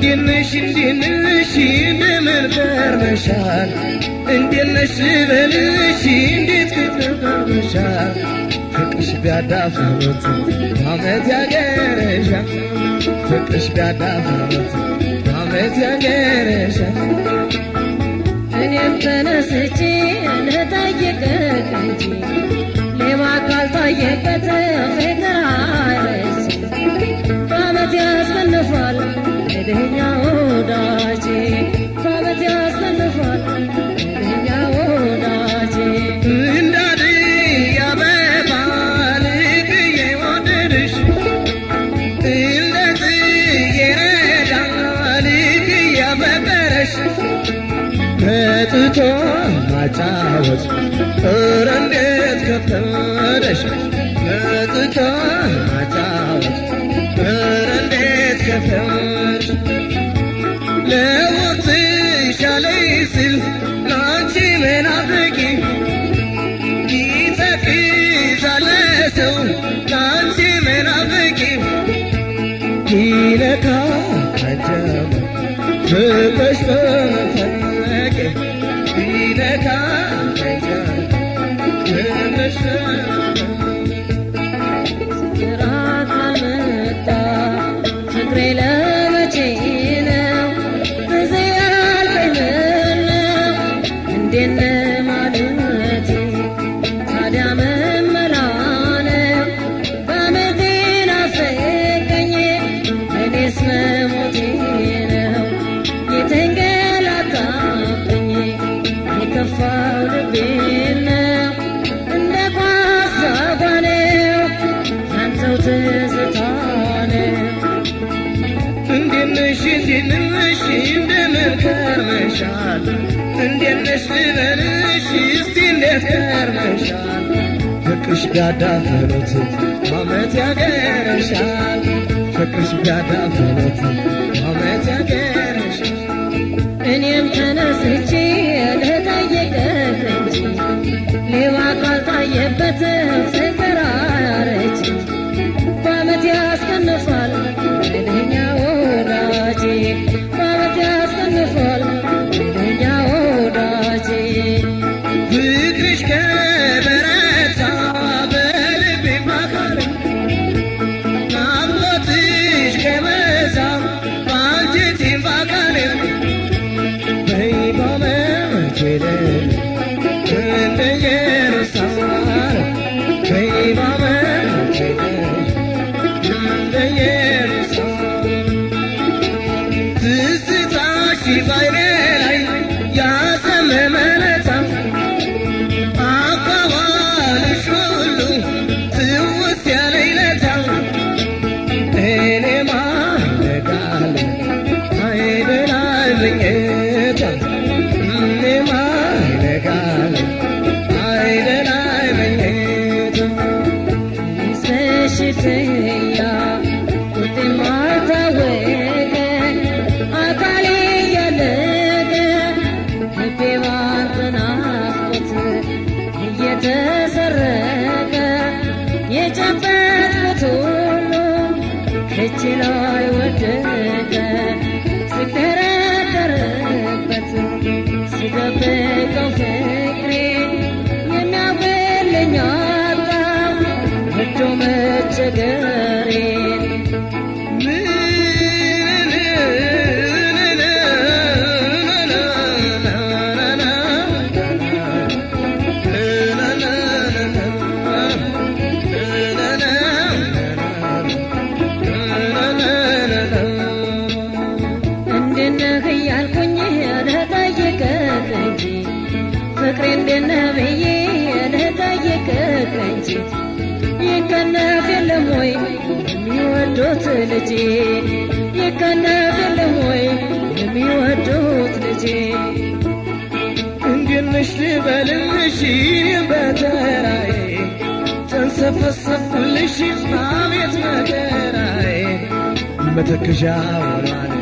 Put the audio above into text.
እንዴነሽ እንደምን ከርመሻል እንዴነሽ በልሽ እንዴት ከርመሻል ፍቅርሽ ቢያዳፍሩት አመት ያገረሻል ፍቅርሽ ቢያዳፍሩት አመት ያገረሻል እኔም ተነስቼ ልጠይቅህ እንጂ ሌባ ካልታየበት ፍቅር አይረስ አመት ያስመንፋል እድኛ ወዳጄ አመት ያስመንፋል እድኛ ወዳጄ እንዳድይ ያበባል ብዬ ወደድሽ እንደጽጌረዳል ብዬ ያፈቀረሽ መጥቶ ማጫወት ኧረ እንዴት ከበደሽ መጥቶ ማጫወት ኧረ እንዴት ከበደሽ ለወጥሽ አለኝ ስል ላንቺ መናፍቂ ይተክዛል ሰው ላንቺ መናፍቂ ይነካ አጀበ ፍቅርሽ በመፈለጌ ይነካ አጀበ ፍቅርሽ ራቅ አልመጣ ፍቅሬ ለመቼ ነው እዚህ ያልከኝ ምነው እንዴት ነህ ማለቴ ታዲያ ምን መላ ነው በምጤ ናፈቀኝ እኔስ መሞቴ ነው የተንገላታብኝ የከፋው ልቤን ነው እንደ ኳስ አጓኔው ያንተው ትዝታ ነው እንዴነሽ እንደምን ከርመሻል እንዴነሽ ልበልሽ እስቲ እንዴት ከርመሻል ፍቅርሽ ቢያዳፍሩት አመት ያገረሻል ፍቅርሽ ቢያዳፍሩት አመት ያገረሻል እኔም ተነስቼ ልጠይቅህ እንጂ ሌባ ካልታየበት ፍቅር አያረጅ በአመት ያስከንፋል እድኛ ወዳጄ በአመት ያስከንፋል እድኛ ወዳጄ ፍቅርሽ ከበረታ በልቤ ማካል ናፍቆትሽ ከበዛ በአንጀቴም በአካሌ በይ በአመት ሄደ እንደ ኢየሩሳሌም በይ በአመት ሄደ እንደ ኢየሩሳሌም ትዝታሽ ባይኔ ላይ ያዘመመለታ አባባልሽ ሁሉ ትውስ ያለኝ ለታ እኔማ እነጋለሁ አይደላል ምኝታ እኔማ እነጋለሁ አይደላል ምኝታ በሽተኛ ቁጤማ ታወቀ አካሌ ያለቀ ልቤ ባንተ ናፍቆት እየተሰረቀ የጨበጥኩት ሁሉ ከእጄ ላይ ወደቀ ስከረከርበት ስደብቀው ፍቅሬ የሚያውቅልኝ አጣሁ ወዶ መቸገሬን እንዴነህ እያልኩኝ ልጠይቅህ እንጂ ፍቅሬ እንዴነህ ብዬ ልጠይቅህ እንጂ ይከነፍ የለም ወይ የሚወዱት ልጄ ይከነፍ የለም ወይ የሚወዱት ልጄ እንዴነሽ ልበልሽ በተራዬ ተንሰፈሰፍልሽ አቤት መከራዬ መተክዣ ወራኔ